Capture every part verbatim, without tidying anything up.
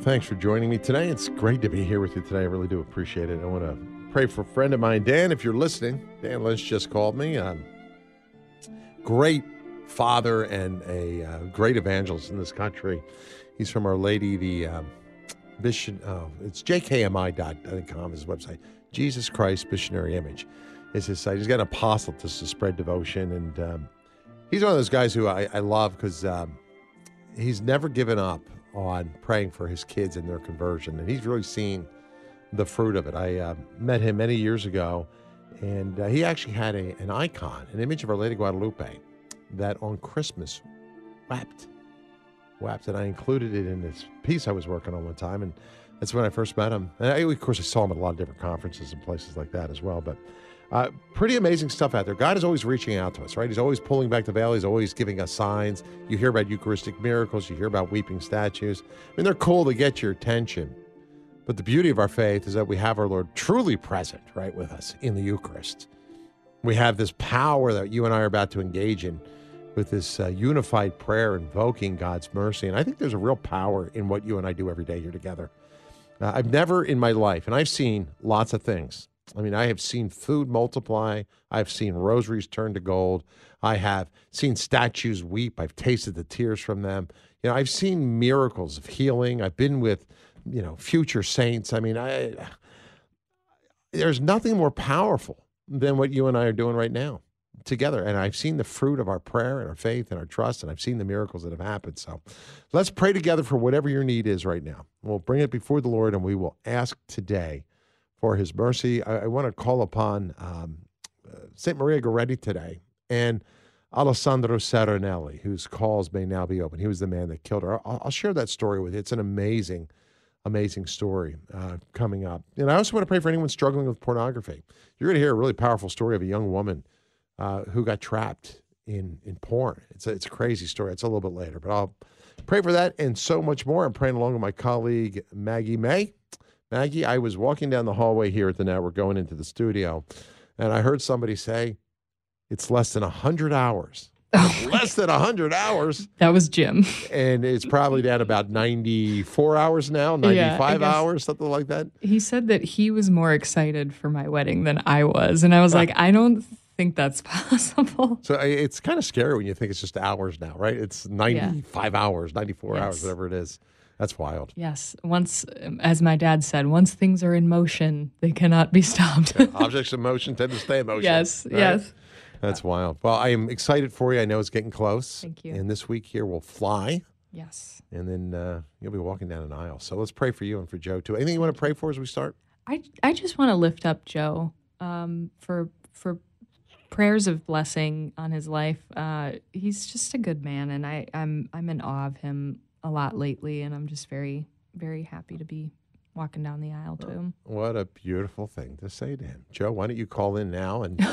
thanks for joining me today. It's great to be here with you today. I really do appreciate it. I want to pray for a friend of mine, Dan, if you're listening. Dan Lynch just called me. Um, great father and a uh, great evangelist in this country. He's from Our Lady, the um, Mission, oh, it's j k m i dot com is his website. Jesus Christ Missionary Image is his site. He's got an apostle to spread devotion, and um, he's one of those guys who I, I love because um, he's never given up on praying for his kids and their conversion, and he's really seen the fruit of it. I uh, met him many years ago, and uh, he actually had a, an icon, an image of Our Lady Guadalupe, that on Christmas wept, wept, and I included it in this piece I was working on one time, and that's when I first met him. And I, of course, I saw him at a lot of different conferences and places like that as well, but uh, pretty amazing stuff out there. God is always reaching out to us, right? He's always pulling back the veil. He's always giving us signs. You hear about Eucharistic miracles. You hear about weeping statues. I mean, they're cool to get your attention. But the beauty of our faith is that we have our Lord truly present, right, with us in the Eucharist. We have this power that you and I are about to engage in with this uh, unified prayer invoking God's mercy. And I think there's a real power in what you and I do every day here together. Uh, I've never in my life, and I've seen lots of things. I mean, I have seen food multiply. I've seen rosaries turn to gold. I have seen statues weep. I've tasted the tears from them. You know, I've seen miracles of healing. I've been with, you know, future saints. I mean, I there's nothing more powerful than what you and I are doing right now together. And I've seen the fruit of our prayer and our faith and our trust, and I've seen the miracles that have happened. So let's pray together for whatever your need is right now. We'll bring it before the Lord, and we will ask today for his mercy. I, I want to call upon um, uh, Saint Maria Goretti today and Alessandro Serenelli, whose calls may now be open. He was the man that killed her. I'll, I'll share that story with you. It's an amazing, amazing story uh, coming up. And I also want to pray for anyone struggling with pornography. You're going to hear a really powerful story of a young woman uh, who got trapped in, in porn. It's a, it's a crazy story. It's a little bit later, but I'll pray for that and so much more. I'm praying along with my colleague, Maggie May. Maggie, I was walking down the hallway here at the network going into the studio, and I heard somebody say, it's less than one hundred hours. Oh, less than one hundred hours. That was Jim. And it's probably down about ninety-four hours now, ninety-five yeah, hours, something like that. He said that he was more excited for my wedding than I was. And I was like, I don't think that's possible. So it's kind of scary when you think it's just hours now, right? It's ninety-five yeah. hours, ninety-four yes. hours, whatever it is. That's wild. Yes. Once, as my dad said, once things are in motion, they cannot be stopped. Yeah, objects in motion tend to stay in motion. Yes, right? yes. That's wild. Well, I am excited for you. I know it's getting close. Thank you. And this week here will fly. Yes. And then uh, you'll be walking down an aisle. So let's pray for you and for Joe, too. Anything you want to pray for as we start? I, I just want to lift up Joe um, for for prayers of blessing on his life. Uh, he's just a good man, and I, I'm I'm in awe of him a lot lately, and I'm just very, very happy to be walking down the aisle to him. What a beautiful thing to say to him. Joe, why don't you call in now and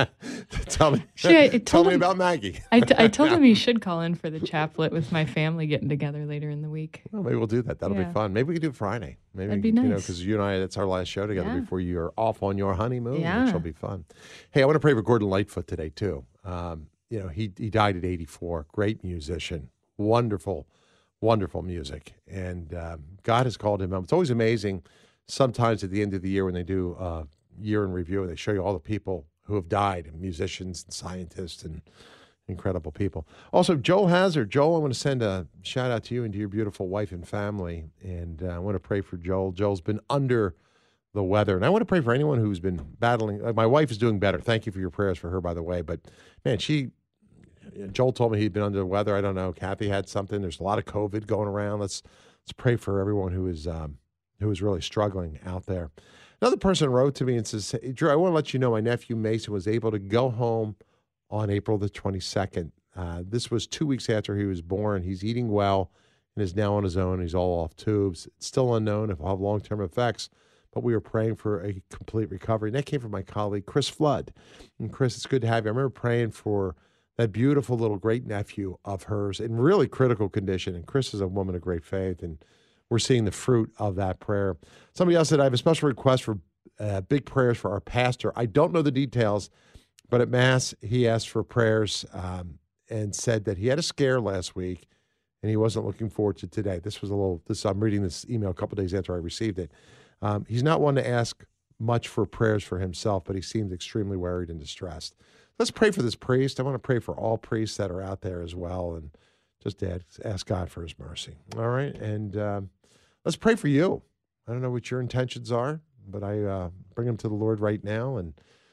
tell me, I, tell me him, about Maggie. I, t- I told him he should call in for the chaplet with my family getting together later in the week. Well, maybe we'll do that. That'll yeah. be fun. Maybe we could do it Friday. Maybe, That'd be nice. You know, because you and I, that's our last show together yeah. before you're off on your honeymoon, yeah. which will be fun. Hey, I want to pray for Gordon Lightfoot today, too. Um, you know, he, he died at eighty-four. Great musician. Wonderful, wonderful music. And um, God has called him up. It's always amazing. Sometimes at the end of the year when they do a year in review, they show you all the people who have died, and musicians and scientists and incredible people. Also, Joel Hazard. Joel, I want to send a shout out to you and to your beautiful wife and family. And uh, I want to pray for Joel. Joel's been under the weather. And I want to pray for anyone who's been battling. Uh, my wife is doing better. Thank you for your prayers for her, by the way. But, man, she, Joel told me he'd been under the weather. I don't know. Kathy had something. There's a lot of COVID going around. Let's let's pray for everyone who is um, who is really struggling out there. Another person wrote to me and says, hey, Drew, I want to let you know my nephew Mason was able to go home on April the twenty-second. Uh, this was two weeks after he was born. He's eating well and is now on his own. He's all off tubes. It's still unknown if he'll have long-term effects, but we are praying for a complete recovery. And that came from my colleague, Chris Flood. And Chris, it's good to have you. I remember praying for that beautiful little great nephew of hers in really critical condition. And Chris is a woman of great faith, and we're seeing the fruit of that prayer. Somebody else said, I have a special request for uh, big prayers for our pastor. I don't know the details, but at Mass, he asked for prayers um, and said that he had a scare last week, and he wasn't looking forward to today. This was a little, this I'm reading this email a couple days after I received it. Um, he's not one to ask much for prayers for himself, but he seemed extremely worried and distressed. Let's pray for this priest. I want to pray for all priests that are out there as well, and just ask God for his mercy. All right, and um, let's pray for you. I don't know what your intentions are, but I uh, bring them to the Lord right now, and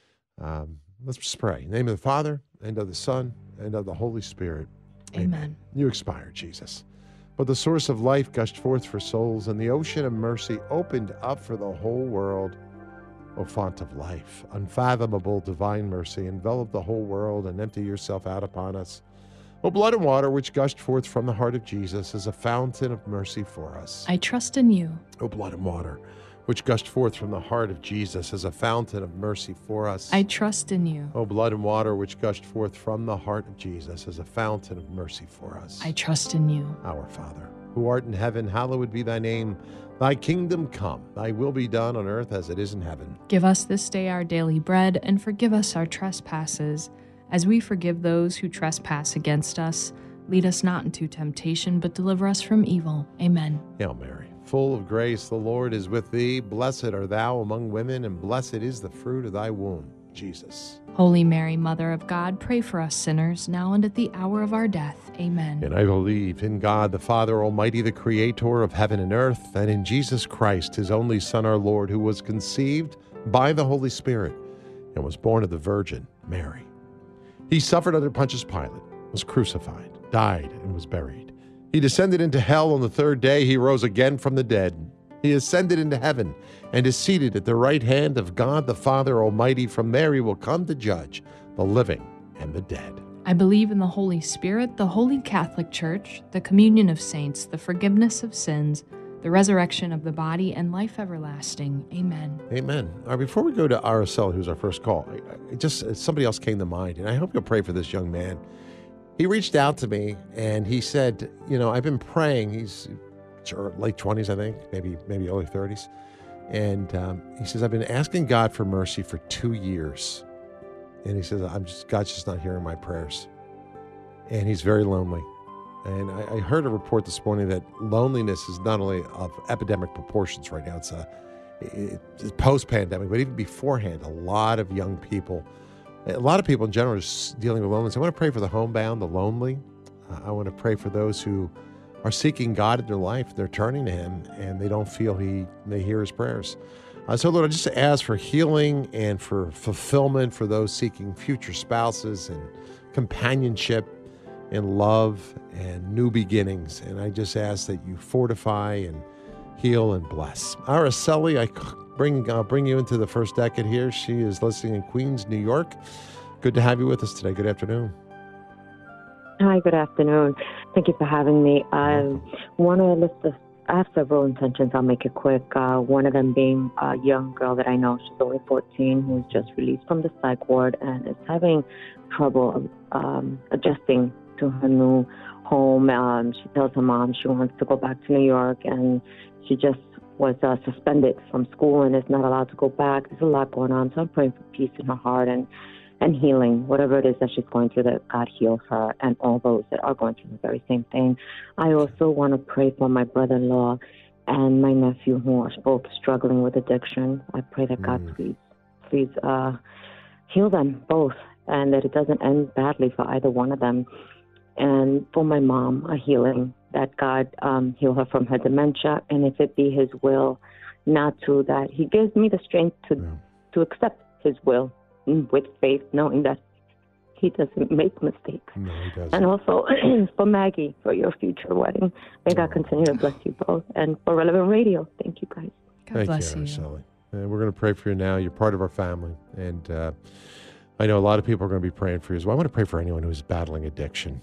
um, let's just pray. In the name of the Father, and of the Son, and of the Holy Spirit. Amen. Amen. You expired, Jesus. But the source of life gushed forth for souls, and the ocean of mercy opened up for the whole world. O font of life, unfathomable divine mercy, envelop the whole world and empty yourself out upon us. O blood and water which gushed forth from the heart of Jesus as a fountain of mercy for us. I trust in you. O blood and water which gushed forth from the heart of Jesus as a fountain of mercy for us. I trust in you. O blood and water which gushed forth from the heart of Jesus as a fountain of mercy for us. I trust in you. Our Father, who art in heaven, hallowed be thy name. Thy kingdom come, thy will be done on earth as it is in heaven. Give us this day our daily bread, and forgive us our trespasses, as we forgive those who trespass against us. Lead us not into temptation, but deliver us from evil. Amen. Hail Mary, full of grace, the Lord is with thee. Blessed art thou among women, and blessed is the fruit of thy womb, Jesus. Holy Mary, Mother of God, pray for us sinners, now and at the hour of our death. Amen. And I believe in God, the Father Almighty, the creator of heaven and earth, and in Jesus Christ, his only Son, our Lord, who was conceived by the Holy Spirit and was born of the Virgin Mary. He suffered under Pontius Pilate, was crucified, died, and was buried. He descended into hell. On the third day he rose again from the dead. He ascended into heaven and is seated at the right hand of God the Father Almighty. From there he will come to judge the living and the dead. I believe in the Holy Spirit, the Holy Catholic Church, the communion of saints, the forgiveness of sins, the resurrection of the body, and life everlasting. Amen. Amen. All right, before we go to Araceli, who's our first call, I, I just somebody else came to mind, and I hope you'll pray for this young man. He reached out to me, and he said, you know, I've been praying. He's late twenties, I think, maybe maybe early thirties. And um, he says, I've been asking God for mercy for two years. And he says, I'm just, God's just not hearing my prayers. And he's very lonely. And I, I heard a report this morning that loneliness is not only of epidemic proportions right now, it's, a, it, it's post-pandemic, but even beforehand, a lot of young people, a lot of people in general are just dealing with loneliness. I want to pray for the homebound, the lonely. Uh, I want to pray for those who are seeking God in their life. They're turning to him and they don't feel he they hear his prayers. Uh, so Lord, I just ask for healing and for fulfillment for those seeking future spouses and companionship and love and new beginnings. And I just ask that you fortify and heal and bless. Araceli, I bring uh, bring you into the first decade here. She is listening in Queens, New York. Good to have you with us today. Good afternoon. Hi, good afternoon. Thank you for having me. I want to list the I have several intentions. I'll make it quick. Uh, one of them being a young girl that I know. She's only fourteen, who's just released from the psych ward and is having trouble um, adjusting to her new home. Um, she tells her mom she wants to go back to New York, and she just was uh, suspended from school and is not allowed to go back. There's a lot going on, so I'm praying for peace in her heart and and healing, whatever it is that she's going through, that God heal her and all those that are going through the very same thing. I also want to pray for my brother-in-law and my nephew who are both struggling with addiction. I pray that God mm. please, please uh, heal them both and that it doesn't end badly for either one of them. And for my mom, a healing, that God um, heal her from her dementia, and if it be his will, not to, that he gives me the strength to, yeah. to accept his will with faith, knowing that he doesn't make mistakes. No, he doesn't. And also for Maggie, for your future wedding. May God continue to bless you both. And for Relevant Radio, thank you guys. God thank bless you, you. Araceli. And we're going to pray for you now. You're part of our family. And uh, I know a lot of people are going to be praying for you as well. I want to pray for anyone who's battling addiction.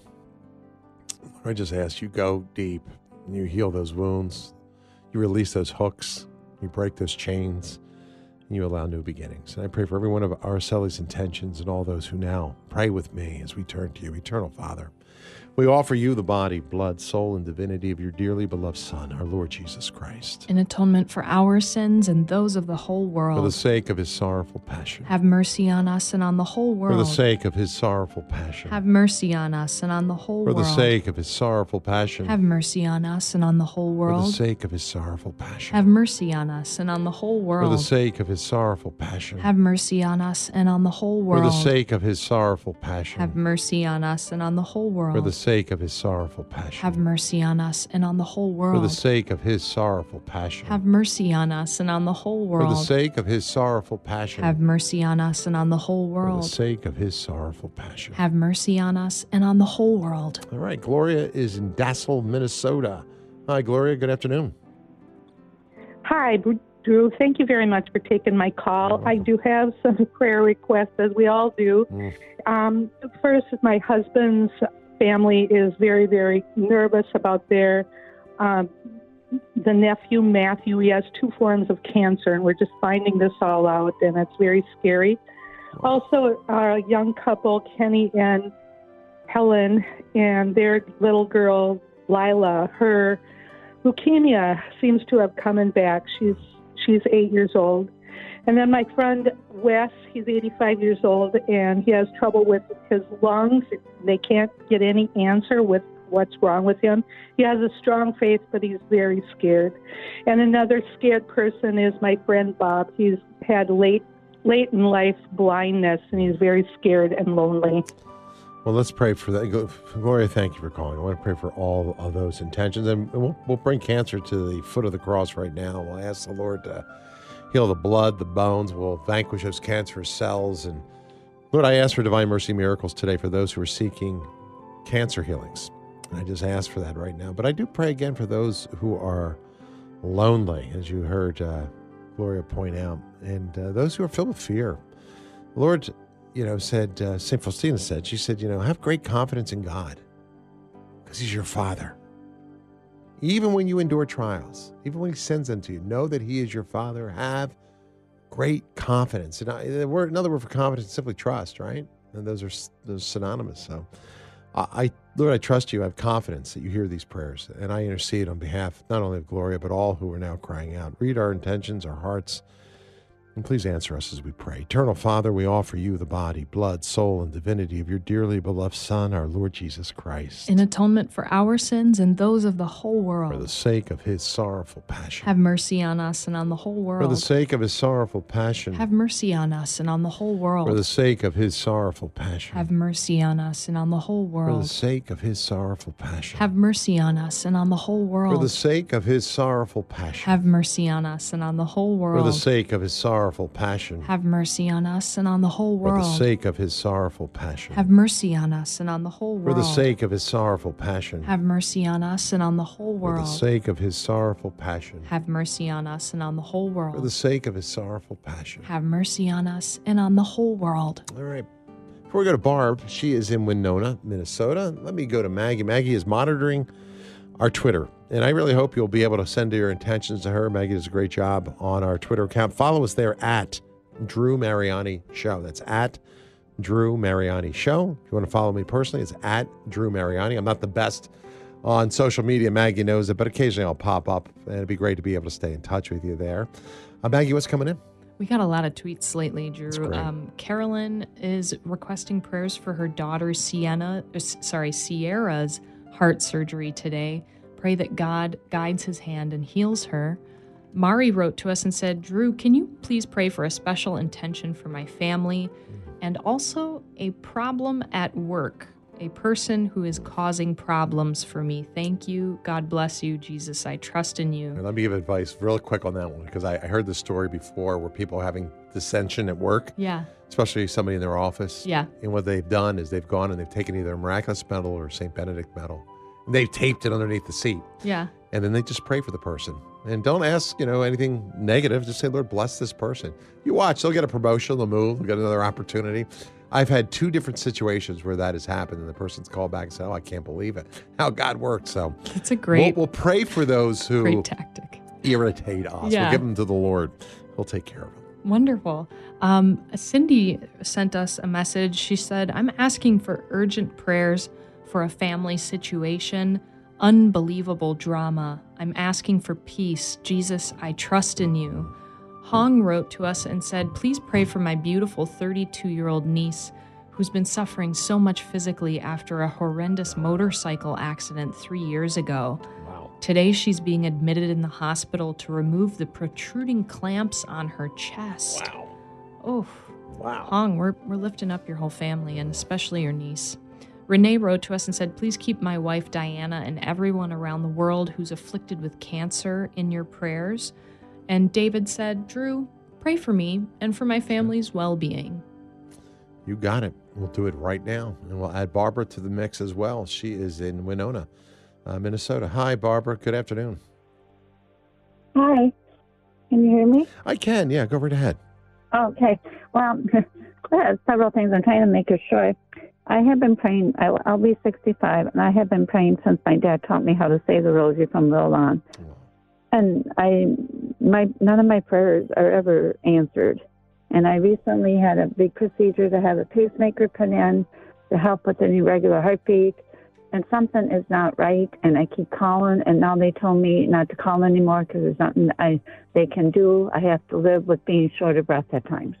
I just ask you go deep and you heal those wounds. You release those hooks. You break those chains. and you allow new beginnings. And I pray for every one of Araceli's intentions and all those who now pray with me as we turn to you. Eternal Father, we offer you the body, blood, soul, and divinity of your dearly beloved Son, our Lord Jesus Christ. In atonement for our sins and those of the whole world. For the sake of his sorrowful passion. Have mercy on us and on the whole world. For the sake of his sorrowful passion. Have mercy on us and on the whole For world. the sake of his sorrowful passion. Have mercy on us and on the whole world. For the sake of his sorrowful passion. Have mercy on us and on the whole world. For the sake of his sorrowful passion. Have mercy on us and on the whole world. For the sake of his sorrowful passion. Have mercy on us and on the whole world. For the sake of his sorrowful passion. Have mercy on us and on the whole world. For the sake of his sorrowful passion. Have mercy on us and on the whole world. For the sake of his sorrowful passion. Have mercy on us and on the whole For world. the sake of his sorrowful passion. Have mercy on us and on the whole world. All right, Gloria is in Dassel, Minnesota. Hi, Gloria. Good afternoon. Hi, Drew. Thank you very much for taking my call. I do have some prayer requests, as we all do. Mm. Um, first, my husband's family is very, very nervous about their um, the nephew Matthew. He has two forms of cancer, and we're just finding this all out, and it's very scary. Wow. Also, a young couple, Kenny and Helen, and their little girl Lila, her leukemia seems to have coming back. She's she's eight years old. And then my friend Wes, he's eighty-five years old, and he has trouble with his lungs. They can't get any answer with what's wrong with him. He has a strong faith, but he's very scared. And another scared person is my friend Bob. He's had late late in life blindness, and he's very scared and lonely. Well, let's pray for that. Gloria, thank you for calling. I want to pray for all of those intentions. And we'll, we'll bring cancer to the foot of the cross right now. We'll ask the Lord to heal the blood, the bones. We'll vanquish those cancerous cells. And Lord, I ask for divine mercy miracles today for those who are seeking cancer healings. And I just ask for that right now. But I do pray again for those who are lonely, as you heard uh, Gloria point out, and uh, those who are filled with fear. Lord, you know, said, uh, Saint Faustina said, she said, you know, have great confidence in God because he's your Father. Even when you endure trials, even when he sends them to you, know that he is your Father. Have great confidence. And I, the word, another word for confidence is simply trust, right? And those are those synonymous. So I, I, Lord, I trust you. I have confidence that you hear these prayers. And I intercede on behalf not only of Gloria, but all who are now crying out. Read our intentions, our hearts. And please answer us as we pray. Eternal Father, we offer you the body, blood, soul, and divinity of your dearly beloved Son, our Lord Jesus Christ. In atonement for our sins and those of the whole world. For the sake of his sorrowful passion. Have mercy on us and on the whole world. For the sake of his sorrowful passion. Have mercy on us and on the whole world. For the sake of his sorrowful passion. Have mercy on us and on the whole world. For the sake of his sorrowful passion. Have mercy on us and on the whole world. For the sake of his sorrowful passion. Have mercy on us and on the whole world. For the sake of his sorrowful passion. Have mercy on us and on the whole For world. the sake of his sorrowful passion. Have mercy on us and on the whole For world. the sake of his sorrowful passion. Have mercy on us and on the whole For world. the sake of his sorrowful passion. Have mercy on us and on the whole For the world. sake of his sorrowful passion. Have mercy on us and on the whole world. All right. Before we go to Barb, she is in Winona, Minnesota. Let me go to Maggie. Maggie is monitoring our Twitter, and I really hope you'll be able to send your intentions to her. Maggie does a great job on our Twitter account. Follow us there at Drew Mariani Show. That's at Drew Mariani Show. If you want to follow me personally, it's at Drew Mariani. I'm not the best on social media. Maggie knows it, but occasionally I'll pop up, and it'd be great to be able to stay in touch with you there. Uh, Maggie, what's coming in? We got a lot of tweets lately, Drew. great. Um, Carolyn is requesting prayers for her daughter Sienna, uh, s- sorry, Sierra's heart surgery today. Pray that God guides his hand and heals her. Mari wrote to us and said, Drew, can you please pray for a special intention for my family and also a problem at work, a person who is causing problems for me. Thank you. God bless you, Jesus. I trust in you. Let me give advice real quick on that one, because I, I heard this story before where people are having dissension at work, Yeah. especially somebody in their office. Yeah. And what they've done is they've gone and they've taken either a miraculous medal or Saint Benedict medal, and they've taped it underneath the seat. Yeah. And then they just pray for the person. And don't ask, you know, anything negative. Just say, Lord, bless this person. You watch, they'll get a promotion, they'll move, they'll get another opportunity. I've had two different situations where that has happened, and the person's called back and said, oh, I can't believe it. How God works. So It's a great, we'll, we'll pray for those who great tactic. irritate us. Yeah. We'll give them to the Lord. He'll take care of them. Wonderful. Um, Cindy sent us a message. She said, I'm asking for urgent prayers for a family situation. Unbelievable drama. I'm asking for peace. Jesus, I trust in you. Hong wrote to us and said, please pray for my beautiful thirty-two-year-old niece who's been suffering so much physically after a horrendous motorcycle accident three years ago. Wow. Today, she's being admitted in the hospital to remove the protruding clamps on her chest. Wow. Oh, Wow. Hong, we're, we're lifting up your whole family and especially your niece. Renee wrote to us and said, please keep my wife Diana and everyone around the world who's afflicted with cancer in your prayers. And David said, Drew, pray for me and for my family's well-being. You got it. We'll do it right now. And we'll add Barbara to the mix as well. She is in Winona, uh, Minnesota. Hi, Barbara. Good afternoon. Hi. Can you hear me? I can. Yeah, go right ahead. Okay. Well, there's several things. I'm trying to make it short. I have been praying. I, I'll be sixty-five, and I have been praying since my dad taught me how to say the rosary from little on. And I, my none of my prayers are ever answered. And I recently had a big procedure to have a pacemaker put in to help with an irregular heartbeat. And something is not right. And I keep calling. And now they told me not to call anymore because there's nothing I they can do. I have to live with being short of breath at times.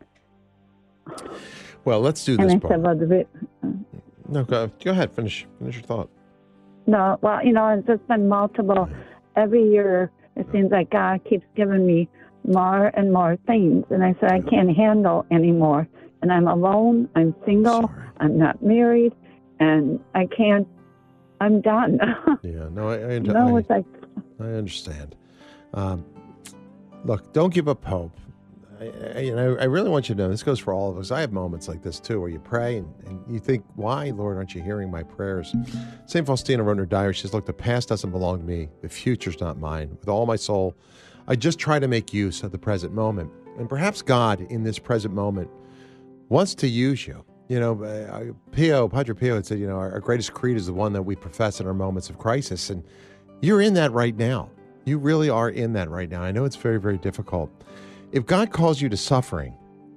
Well, let's do And this, I said, Barbara. well, the, No, go, go ahead. Finish. Finish your thought. no, well, you know, it's just been multiple. Every year, it seems like God keeps giving me more and more things. And I said, I can't handle anymore. And I'm alone. I'm single. Sorry. I'm not married. And I can't, I'm done. Yeah, no, I, I, no, I, it's like, I understand. Um, look, don't give up hope. I, I, you know, I really want you to know, this goes for all of us. I have moments like this too, where you pray and, and you think, why, Lord, aren't you hearing my prayers? Saint Faustina wrote in her diary, she says, look, the past doesn't belong to me. The future's not mine. With all my soul, I just try to make use of the present moment. And perhaps God, in this present moment, wants to use you. You know, uh, Pio, Padre Pio had said, you know, our, our greatest creed is the one that we profess in our moments of crisis. And you're in that right now. You really are in that right now. I know it's very, very difficult. If God calls you to suffering,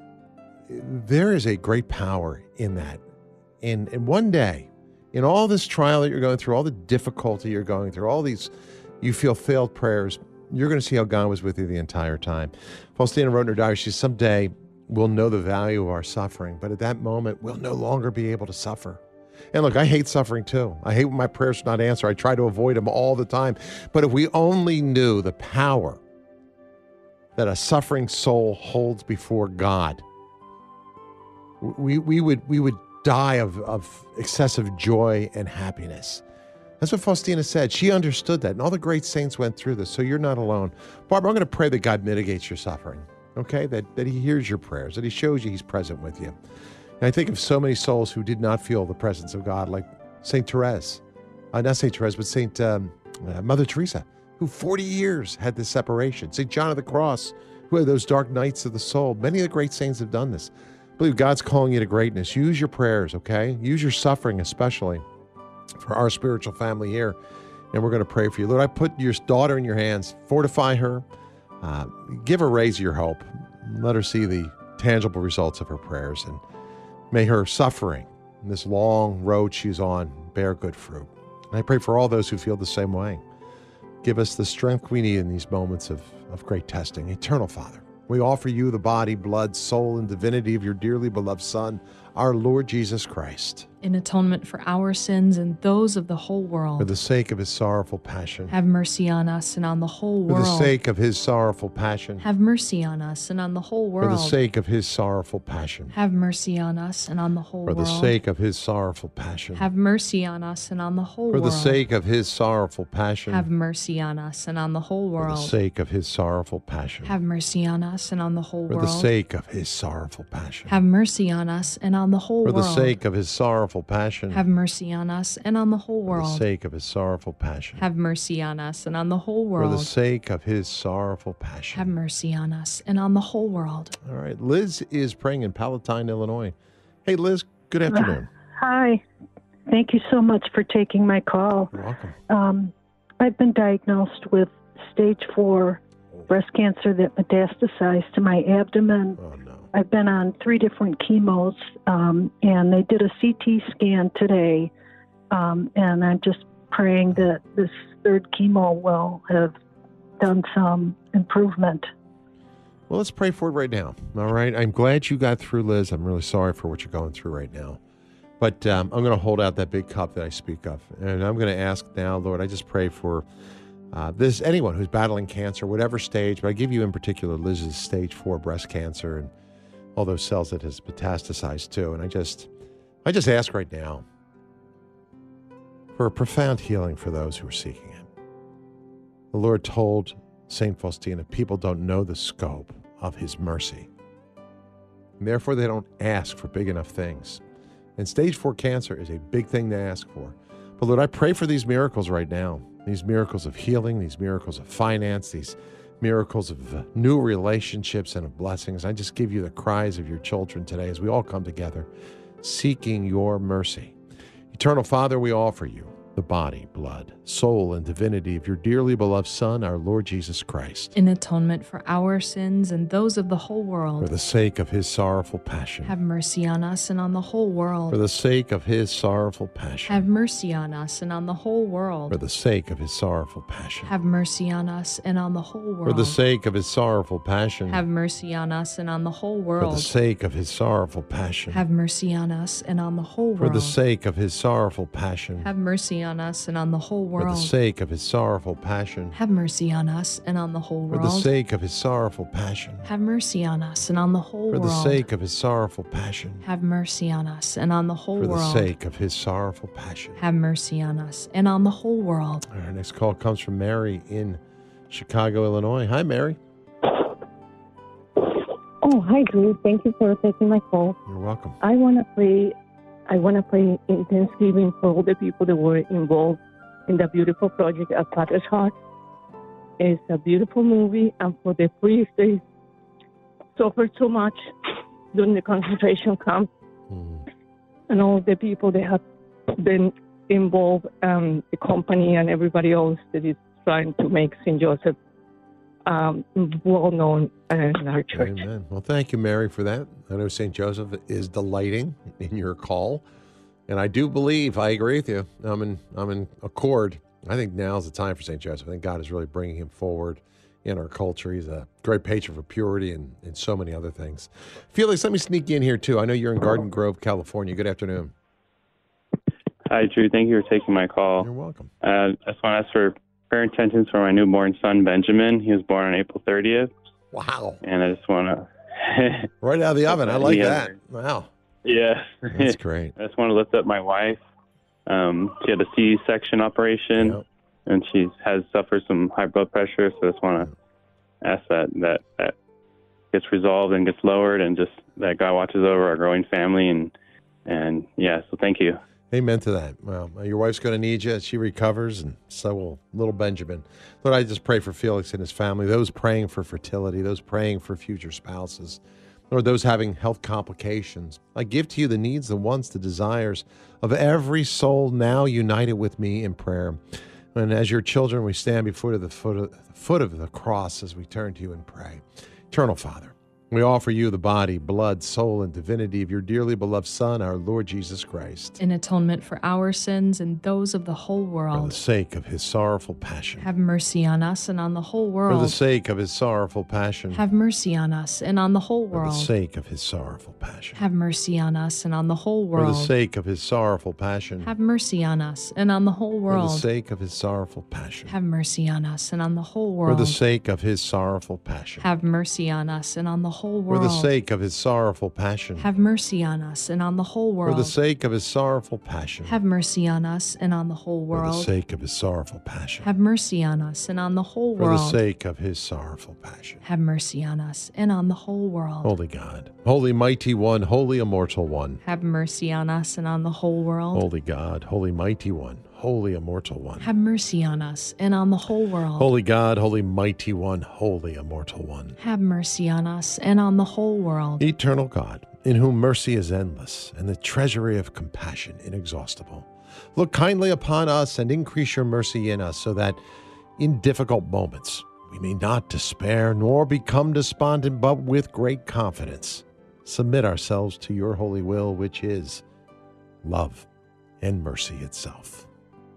there is a great power in that. And, and one day, in all this trial that you're going through, all the difficulty you're going through, all these, you feel failed prayers, you're going to see how God was with you the entire time. Faustina wrote in her diary, she says, someday we'll know the value of our suffering, but at that moment, we'll no longer be able to suffer. And look, I hate suffering too. I hate when my prayers are not answered. I try to avoid them all the time. But if we only knew the power that a suffering soul holds before God, we, we would we would die of, of excessive joy and happiness. That's what Faustina said. She understood that, and all the great saints went through this, so you're not alone. Barbara, I'm going to pray that God mitigates your suffering, okay? That, that he hears your prayers, that he shows you he's present with you. And I think of so many souls who did not feel the presence of God, like Saint Therese, uh, not Saint Therese, but Saint um, uh, Mother Teresa, who forty years had this separation. Saint John of the Cross, who had those dark nights of the soul. Many of the great saints have done this. I believe God's calling you to greatness. Use your prayers, okay? Use your suffering especially for our spiritual family here. And we're going to pray for you. Lord, I put your daughter in your hands. Fortify her. Uh, give her raise your hope. Let her see the tangible results of her prayers. And may her suffering in this long road she's on bear good fruit. And I pray for all those who feel the same way. Give us the strength we need in these moments of, of great testing. Eternal Father, we offer you the body, blood, soul, and divinity of your dearly beloved Son, our Lord Jesus Christ. In atonement for our sins and those of the whole world. For the sake of his sorrowful passion. Have mercy on us and on the whole For world. the sake of his sorrowful passion. Have mercy on us and on the whole world. For the sake of his sorrowful passion. Have mercy on us and on the whole For world. the sake of his sorrowful passion. Have mercy on us and on the whole For world. the sake of his sorrowful passion. Have mercy on us and on the whole For world. the sake of his sorrowful passion. Have mercy on us and on the whole For world. the sake of his sorrowful passion. Have mercy on us and on the whole For world. the sake of his sorrowful passion. Have mercy on us and on the whole For the world. sake of his sorrowful passion. Have mercy on us and on the whole For world. the sake of his sorrowful passion. Have mercy on us and on the whole world. All right. Liz is praying in Palatine, Illinois. Hey, Liz, good afternoon. Hi. Thank you so much for taking my call. You're welcome. Um, I've been diagnosed with stage four breast cancer that metastasized to my abdomen. Oh, no. I've been on three different chemos, um, and they did a C T scan today, um, and I'm just praying that this third chemo will have done some improvement. Well, let's pray for it right now. All right. I'm glad you got through, Liz. I'm really sorry for what you're going through right now. But um, I'm going to hold out that big cup that I speak of. And I'm going to ask now, Lord, I just pray for uh, this anyone who's battling cancer, whatever stage. But I give you in particular Liz's stage four breast cancer and all those cells that has metastasized too. And I just, I just ask right now for a profound healing for those who are seeking it. The Lord told Saint Faustina, people don't know the scope of his mercy. And therefore, they don't ask for big enough things. And stage four cancer is a big thing to ask for. But Lord, I pray for these miracles right now, these miracles of healing, these miracles of finance, these miracles of new relationships and of blessings. I just give you the cries of your children today as we all come together, seeking your mercy. Eternal Father, we offer you the body, blood, soul, and divinity of your dearly beloved Son, our Lord Jesus Christ, in atonement for our sins and those of the whole world. for the sake of his sorrowful passion. Have mercy on us and on the whole world. For the sake of his sorrowful passion. Have mercy on us and on the whole world. For the sake of his sorrowful passion. Have mercy on us and on the whole world. For the sake of his sorrowful passion. Have mercy on us and on the whole world. For the sake of his sorrowful passion. Have mercy on us and on the whole world. For the sake of his sorrowful passion. Have mercy on us and on the whole For world. the sake of his sorrowful passion. Have mercy on us and on the whole For world. the sake of his sorrowful passion. Have mercy on us and on the whole For world. the sake of his sorrowful passion. Have mercy on us and on the whole For the world. sake of his sorrowful passion. Have mercy on us and on the whole world. Our next call comes from Mary in Chicago, Illinois. Hi, Mary. Oh, hi, Drew. Thank you for taking my call. You're welcome. I want to play. I want to play in Thanksgiving for all the people that were involved in the beautiful project of Father's Heart. It's a beautiful movie, and for the priests, they suffered so much during the concentration camp, Mm. and all the people that have been involved, um, the company and everybody else that is trying to make Saint Joseph um, well known in our church. Amen. Well, thank you, Mary, for that. I know Saint Joseph is delighting in your call, and I do believe, I agree with you. I'm in, I'm in accord. I think now's the time for Saint Joseph. I think God is really bringing him forward in our culture. He's a great patron for purity and, and so many other things. Felix, let me sneak you in here, too. I know you're in Garden Grove, California. Good afternoon. Hi, Drew. Thank you for taking my call. You're welcome. Uh, I just want to ask for prayer intentions for my newborn son, Benjamin. He was born on April thirtieth. Wow. And I just want to... Right out of the oven. I like Yeah. that. Wow. Yeah. That's great. I just want to lift up my wife. Um, she had a C-section operation, Yep. and she has suffered some high blood pressure, so I just want to ask that, that that gets resolved and gets lowered, and just that God watches over our growing family. And, and yeah, so thank you. Amen to that. Well, your wife's going to need you as she recovers, and so will little Benjamin. Lord, I just pray for Felix and his family, those praying for fertility, those praying for future spouses, Lord, those having health complications. I give to you the needs, the wants, the desires of every soul now united with me in prayer. And as your children, we stand before the foot of the, foot of the cross as we turn to you and pray. Eternal Father, we offer you the body, blood, soul, and divinity of your dearly beloved Son, our Lord Jesus Christ, In atonement for our sins and those of the whole for the world. sake of his sorrowful passion. Have mercy on us and on the whole For the world. sake of his sorrowful passion. Have mercy on us and on the whole For the world. sake of his sorrowful passion. Have mercy on us and on the whole For the world. sake of his sorrowful passion. Have mercy on us and on the whole For the world. sake of his sorrowful passion. Have mercy on us and on the whole For world. the sake of his sorrowful passion. Have mercy on us and on the whole For world. the sake of his sorrowful passion. Have mercy on us and on the whole For world. the sake of his sorrowful passion. Have mercy on us and on the whole For the world. sake of his sorrowful passion. Have mercy on us and on the whole For the world. sake of his sorrowful passion. Have mercy on us and on the whole world. Holy God, holy mighty one, holy immortal one. Have mercy on us and on the whole world. Holy God, holy mighty one, holy immortal one. Have mercy on us and on the whole world. Holy God, holy mighty one, holy immortal one. Have mercy on us and on the whole world. Eternal God, in whom mercy is endless and the treasury of compassion inexhaustible. Look kindly upon us and increase your mercy in us so that in difficult moments we may not despair nor become despondent, but with great confidence submit ourselves to your holy will, which is love and mercy itself.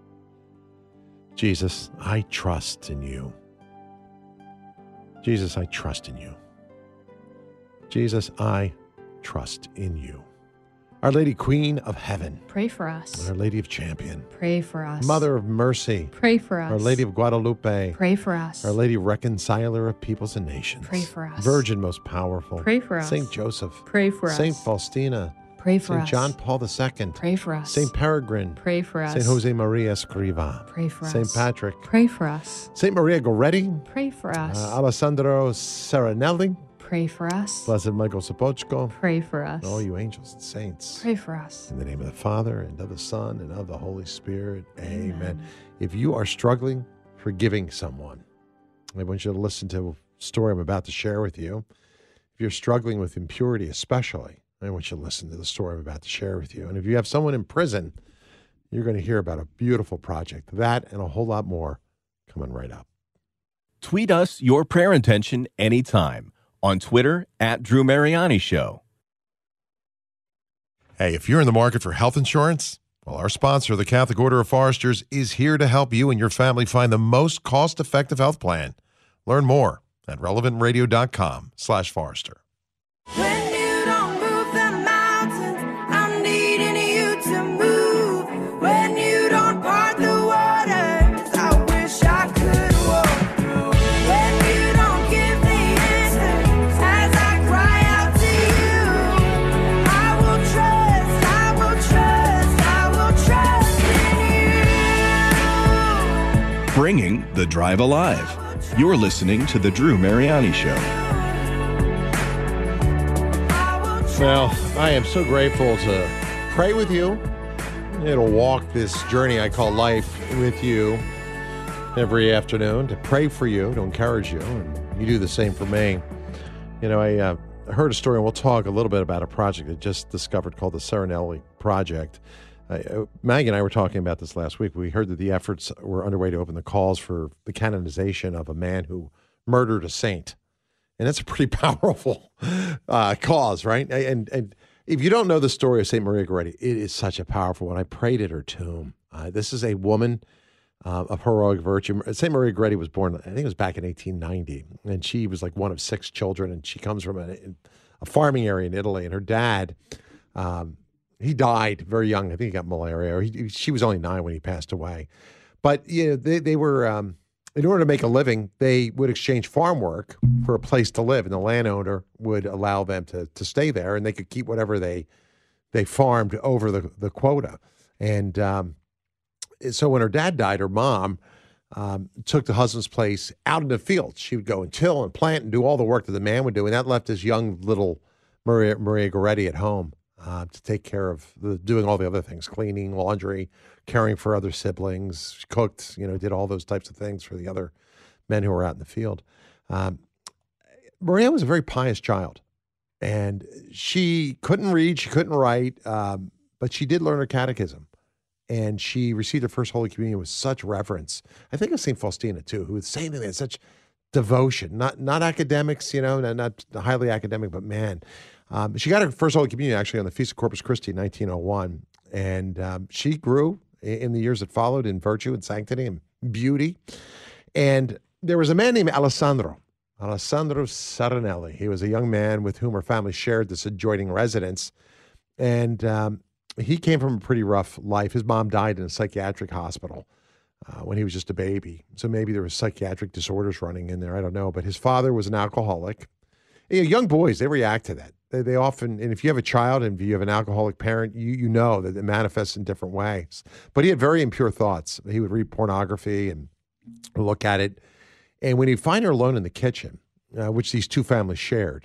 Jesus, I trust in you. Jesus, I trust in you. Jesus, I trust in you. Our Lady Queen of Heaven. Pray for us. Our Lady of Champion. Pray for us. Mother of Mercy. Pray for us. Our Lady of Guadalupe. Pray for us. Our Lady Reconciler of Peoples and Nations. Pray for us. Virgin Most Powerful. Pray for us. Saint Joseph. Pray for us. Saint Faustina. Pray for Saint us. John Paul the Second. Pray for us. Saint Peregrine. Pray for us. Saint Jose Maria Escriva. Pray for us. Saint Patrick. Pray for us. Saint Maria Goretti. Pray for us. Uh, Alessandro Serenelli. Pray for us. Blessed Michael Sapochko. Pray for us. And all you angels and saints. Pray for us. In the name of the Father, and of the Son, and of the Holy Spirit. Amen. Amen. If you are struggling forgiving someone, I want you to listen to a story I'm about to share with you. If you're struggling with impurity especially, I want you to listen to the story I'm about to share with you. And if you have someone in prison, you're going to hear about a beautiful project. That and a whole lot more coming right up. Tweet us your prayer intention anytime on Twitter at Drew Mariani Show. Hey, if you're in the market for health insurance, well, our sponsor, the Catholic Order of Foresters, is here to help you and your family find the most cost-effective health plan. Learn more at relevantradio.com slash Forester. When you don't move the mountains, I'm needing you to move. When you don't part the waters, I wish I could walk through. When you don't give the answers as I cry out to you, I will trust, I will trust, I will trust in you. Bringing the drive alive. You're listening to The Drew Mariani Show. Well, I am so grateful to pray with you. It'll walk this journey I call life with you every afternoon, to pray for you, to encourage you, and you do the same for me. You know, I uh, heard a story, and we'll talk a little bit about a project I just discovered called the Serenelli Project. Uh, Maggie and I were talking about this last week. We heard that the efforts were underway to open the calls for the canonization of a man who murdered a saint. And that's a pretty powerful uh, cause, right? And and if you don't know the story of Saint Maria Goretti, it is such a powerful one. I prayed at her tomb. Uh, this is a woman uh, of heroic virtue. Saint Maria Goretti was born, I think it was back in eighteen ninety, and she was like one of six children, and she comes from a, a farming area in Italy, and her dad, um, he died very young. I think he got malaria, or he, she was only nine when he passed away. But you know, they, they were... Um, in order to make a living, they would exchange farm work for a place to live, and the landowner would allow them to to stay there, and they could keep whatever they they farmed over the, the quota. And um, so when her dad died, her mom um, took the husband's place out in the fields. She would go and till and plant and do all the work that the man would do, and that left this young little Maria, Maria Goretti at home uh, to take care of the, doing all the other things, cleaning, laundry, caring for other siblings. She cooked, you know, did all those types of things for the other men who were out in the field. Um, Maria was a very pious child, and she couldn't read, she couldn't write, um, but she did learn her catechism, and she received her first Holy Communion with such reverence. I think of Saint Faustina, too, who was saying that such devotion, not not academics, you know, not, not highly academic, but man. Um, she got her first Holy Communion actually on the Feast of Corpus Christi in nineteen oh one, and um, she grew in the years that followed in virtue and sanctity and beauty. And there was a man named Alessandro, Alessandro Serenelli. He was a young man with whom her family shared this adjoining residence. And um, he came from a pretty rough life. His mom died in a psychiatric hospital uh, when he was just a baby. So maybe there was psychiatric disorders running in there. I don't know. But his father was an alcoholic. You know, young boys, they react to that. They, they often, and if you have a child and you have an alcoholic parent, you you know that it manifests in different ways. But he had very impure thoughts. He would read pornography and look at it. And when he'd find her alone in the kitchen, uh, which these two families shared,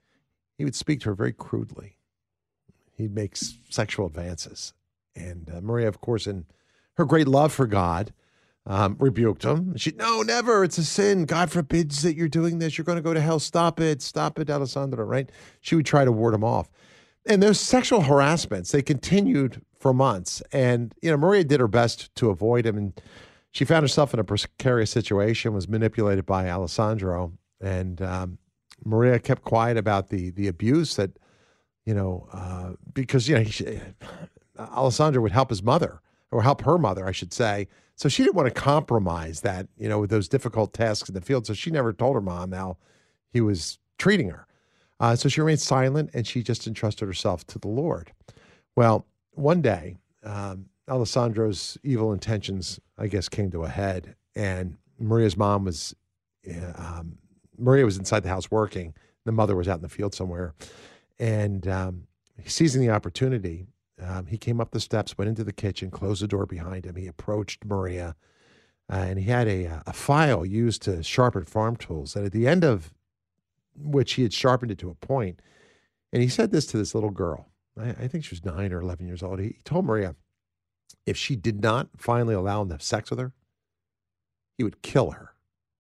he would speak to her very crudely. He'd make s- sexual advances. And uh, Maria, of course, in her great love for God, Um, rebuked him. She, no, never. It's a sin. God forbids that you're doing this. You're going to go to hell. Stop it. Stop it, Alessandro, right? She would try to ward him off. And those sexual harassments, they continued for months. And, you know, Maria did her best to avoid him. And She found herself in a precarious situation, was manipulated by Alessandro, and um, Maria kept quiet about the the abuse that, you know, uh, because, you know, he, Alessandro would help his mother, or help her mother, I should say. So she didn't want to compromise that, you know, with those difficult tasks in the field. So she never told her mom how he was treating her. Uh, so she remained silent, and she just entrusted herself to the Lord. Well, one day, um, Alessandro's evil intentions, I guess, came to a head, and Maria's mom was, um, Maria was inside the house working. The mother was out in the field somewhere, and um, seizing the opportunity, um, he came up the steps, went into the kitchen, closed the door behind him. He approached Maria, uh, and he had a, a file used to sharpen farm tools, and at the end of which he had sharpened it to a point, and he said this to this little girl. I, I think she was nine or eleven years old. He, he told Maria, if she did not finally allow him to have sex with her, he would kill her.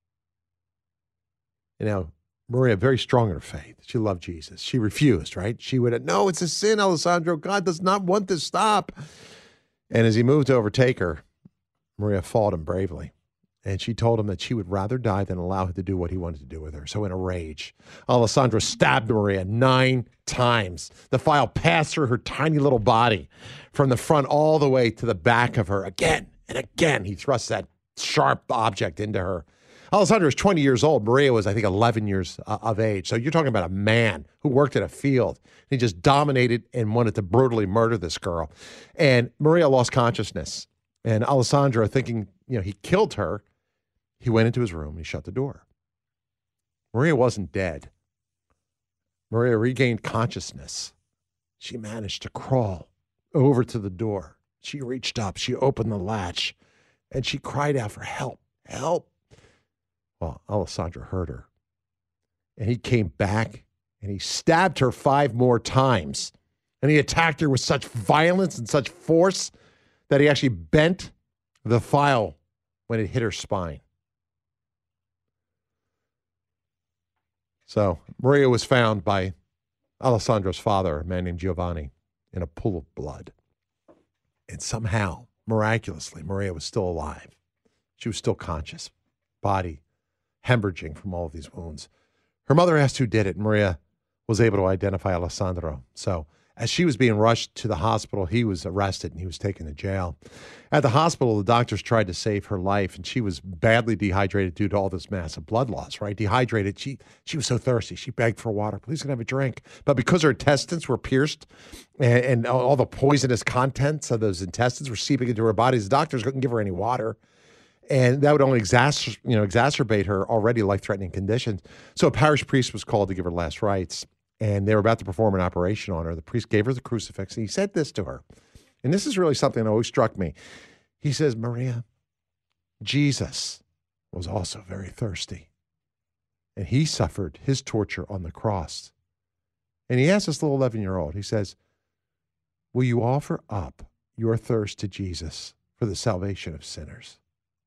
You know, Maria, very strong in her faith. She loved Jesus. She refused, right? She would, no, it's a sin, Alessandro. God does not want this. Stop. And as he moved to overtake her, Maria fought him bravely. And she told him that she would rather die than allow him to do what he wanted to do with her. So in a rage, Alessandro stabbed Maria nine times. The file passed through her tiny little body from the front all the way to the back of her. Again and again, he thrust that sharp object into her. Alessandro was twenty years old. Maria was, I think, eleven years uh, of age. So you're talking about a man who worked in a field. He just dominated and wanted to brutally murder this girl. And Maria lost consciousness. And Alessandro, thinking, you know, he killed her, he went into his room and he shut the door. Maria wasn't dead. Maria regained consciousness. She managed to crawl over to the door. She reached up, she opened the latch, and she cried out for help, help. Well, Alessandro heard her. And he came back and he stabbed her five more times. And he attacked her with such violence and such force that he actually bent the file when it hit her spine. So Maria was found by Alessandro's father, a man named Giovanni, in a pool of blood. And somehow, miraculously, Maria was still alive. She was still conscious, body hemorrhaging from all of these wounds. Her mother asked who did it, and Maria was able to identify Alessandro. So as she was being rushed to the hospital, he was arrested and he was taken to jail. At the hospital, the doctors tried to save her life, and she was badly dehydrated due to all this massive blood loss, right? Dehydrated. She she was so thirsty. She begged for water. Please can I have a drink. But because her intestines were pierced and, and all the poisonous contents of those intestines were seeping into her body, the doctors couldn't give her any water. And that would only exacer, you know, exacerbate her already life-threatening conditions. So a parish priest was called to give her last rites, and they were about to perform an operation on her. The priest gave her the crucifix, and he said this to her. And this is really something that always struck me. He says, Maria, Jesus was also very thirsty, and he suffered his torture on the cross. And he asked this little eleven-year-old, he says, will you offer up your thirst to Jesus for the salvation of sinners?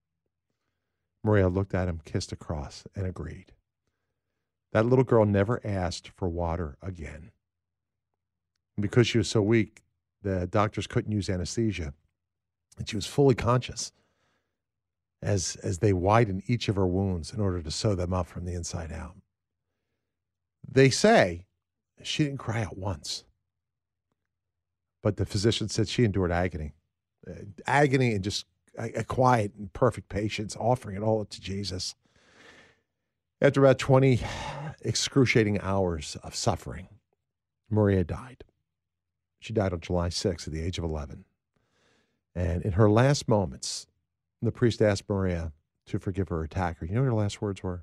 Maria looked at him, kissed across, and agreed. That little girl never asked for water again. And because she was so weak, the doctors couldn't use anesthesia, and she was fully conscious as, as they widened each of her wounds in order to sew them up from the inside out. They say she didn't cry out once, but the physician said she endured agony, uh, agony and just a, a quiet and perfect patience, offering it all to Jesus. After about twenty excruciating hours of suffering, Maria died. She died on July sixth at the age of eleven. And in her last moments, the priest asked Maria to forgive her attacker. You know what her last words were?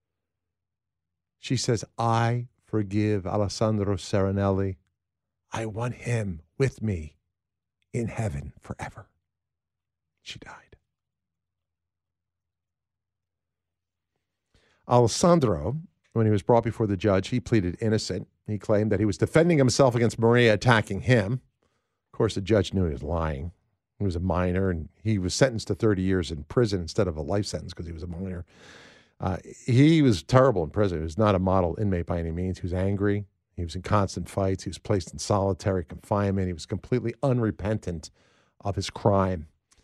She says, I forgive Alessandro Serenelli. I want him with me in heaven forever. She died. Alessandro, when he was brought before the judge, he pleaded innocent. He claimed that he was defending himself against Maria attacking him. Of course, the judge knew he was lying. He was a minor, and he was sentenced to thirty years in prison instead of a life sentence because he was a minor. Uh, he was terrible in prison. He was not a model inmate by any means. He was angry. He was in constant fights. He was placed in solitary confinement. He was completely unrepentant of his crime.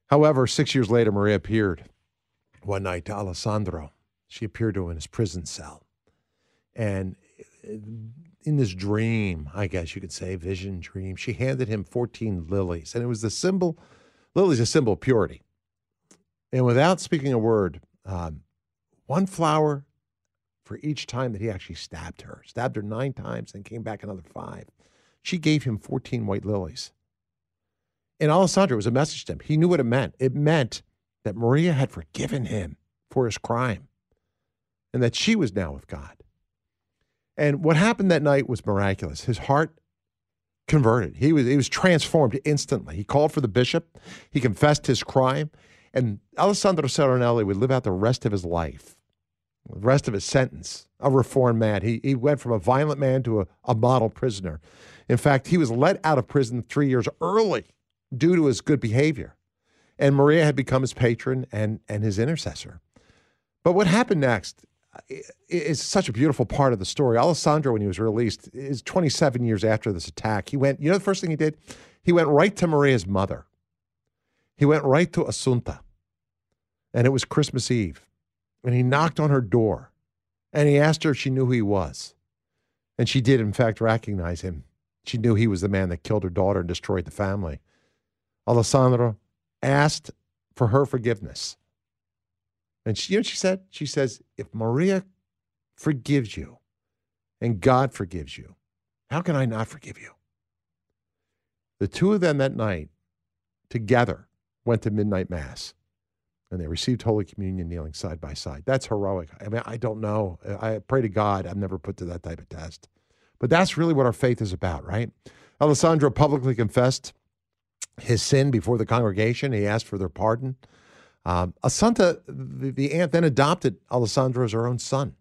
However, six years later, Maria appeared one night to Alessandro. She appeared to him in his prison cell. And in this dream, I guess you could say, vision dream, she handed him fourteen lilies. And it was the symbol, lilies, a symbol of purity. And without speaking a word, um, one flower for each time that he actually stabbed her. Stabbed her nine times and came back another five. She gave him fourteen white lilies. And Alessandro, it was a message to him. He knew what it meant. It meant that Maria had forgiven him for his crime and that she was now with God. And what happened that night was miraculous. His heart converted. He was, he was transformed instantly. He called for the bishop. He confessed his crime. And Alessandro Serenelli would live out the rest of his life, the rest of his sentence, a reformed man. He, he went from a violent man to a, a model prisoner. In fact, he was let out of prison three years early due to his good behavior. And Maria had become his patron and, and his intercessor. But what happened next is such a beautiful part of the story. Alessandro, when he was released, is twenty-seven years after this attack. He went, you know the first thing he did? He went right to Maria's mother. He went right to Assunta. And it was Christmas Eve. And he knocked on her door. And he asked her if she knew who he was. And she did, in fact, recognize him. She knew he was the man that killed her daughter and destroyed the family. Alessandro asked for her forgiveness. And she, you know what she said? She says, if Maria forgives you and God forgives you, how can I not forgive you? The two of them that night together went to midnight mass and they received Holy Communion kneeling side by side. That's heroic. I mean, I don't know. I pray to God I'm never put to that type of test. But that's really what our faith is about, right? Alessandro publicly confessed his sin before the congregation. He asked for their pardon. Um, Assunta, the, the aunt, then adopted Alessandro as her own son.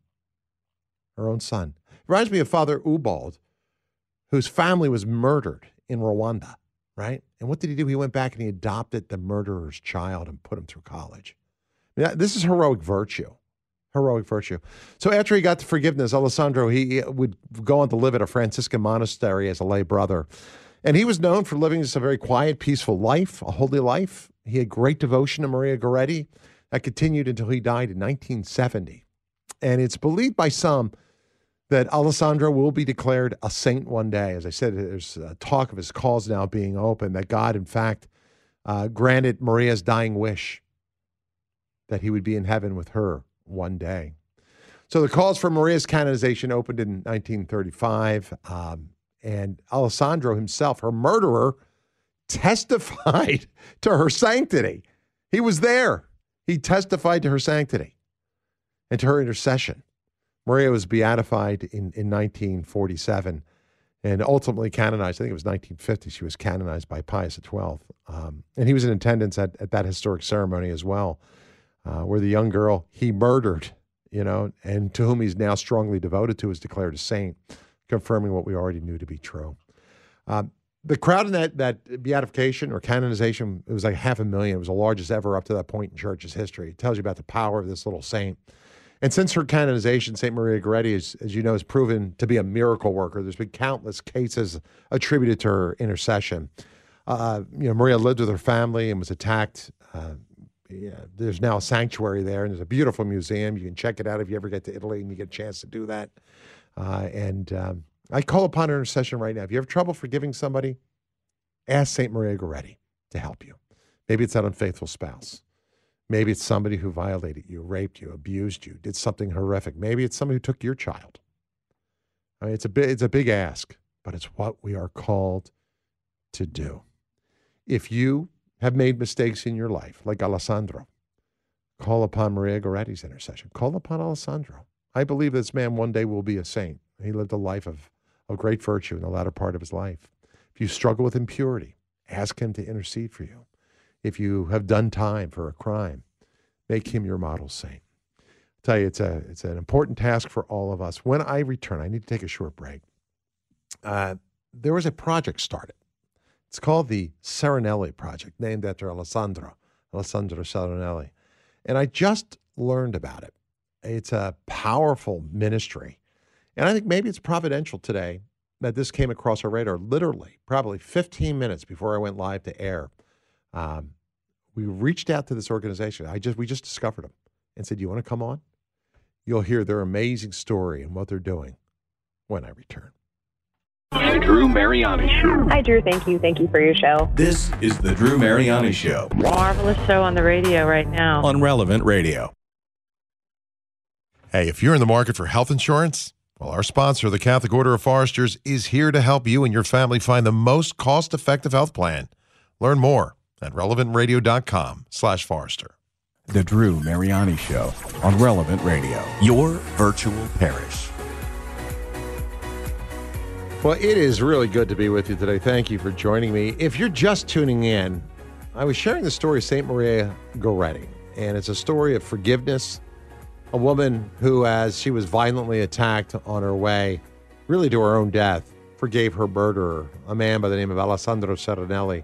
Her own son. It reminds me of Father Ubald, whose family was murdered in Rwanda, right? And what did he do? He went back and he adopted the murderer's child and put him through college. Yeah, this is heroic virtue. Heroic virtue. So after he got the forgiveness, Alessandro, he would go on to live at a Franciscan monastery as a lay brother. And he was known for living just a very quiet, peaceful life, a holy life. He had great devotion to Maria Goretti. That continued until he died in nineteen seventy. And it's believed by some that Alessandro will be declared a saint one day. As I said, there's a talk of his calls now being open, that God, in fact, uh, granted Maria's dying wish that he would be in heaven with her one day. So the calls for Maria's canonization opened in nineteen thirty-five. Um, and Alessandro himself, her murderer, testified to her sanctity. He was there. He testified to her sanctity and to her intercession. Maria was beatified in, in nineteen forty-seven and ultimately canonized. I think it was nineteen fifty. She was canonized by Pius the twelfth. Um, and he was in attendance at, at that historic ceremony as well, uh, where the young girl he murdered, you know, and to whom he's now strongly devoted to, is declared a saint, confirming what we already knew to be true. Um, The crowd in that, that beatification or canonization, it was like half a million. It was the largest ever up to that point in church's history. It tells you about the power of this little saint. And since her canonization, Saint Maria Goretti, is, as you know, has proven to be a miracle worker. There's been countless cases attributed to her intercession. Uh, you know, Maria lived with her family and was attacked. Uh, yeah, there's now a sanctuary there, and there's a beautiful museum. You can check it out if you ever get to Italy and you get a chance to do that. Uh, and um, I call upon her intercession right now. If you have trouble forgiving somebody, ask Saint Maria Goretti to help you. Maybe it's that unfaithful spouse. Maybe it's somebody who violated you, raped you, abused you, did something horrific. Maybe it's somebody who took your child. I mean, it's a big, it's a big ask, but it's what we are called to do. If you have made mistakes in your life, like Alessandro, call upon Maria Goretti's intercession. Call upon Alessandro. I believe this man one day will be a saint. He lived a life of, of great virtue in the latter part of his life. If you struggle with impurity, ask him to intercede for you. If you have done time for a crime, make him your model saint. I'll tell you, it's a it's an important task for all of us. When I return, I need to take a short break. Uh, there was a project started. It's called the Serenelli Project, named after Alessandro, Alessandro Serenelli. And I just learned about it. It's a powerful ministry. And I think maybe it's providential today that this came across our radar. Literally, probably fifteen minutes before I went live to air, um, we reached out to this organization. I just we just discovered them and said, "You want to come on?" You'll hear their amazing story and what they're doing when I return. The Drew Mariani Show. Hi, Drew. Thank you. Thank you for your show. This is the Drew Mariani Show Marvelous show on the radio right now. on Relevant Radio. Hey, if you're in the market for health insurance, well, our sponsor, the Catholic Order of Foresters, is here to help you and your family find the most cost-effective health plan. Learn more at relevantradio.com slash Forester. The Drew Mariani Show on Relevant Radio. Your virtual parish. Well, it is really good to be with you today. Thank you for joining me. If you're just tuning in, I was sharing the story of Saint Maria Goretti, and it's a story of forgiveness. A woman who, as she was violently attacked on her way, really to her own death, forgave her murderer, a man by the name of Alessandro Serenelli.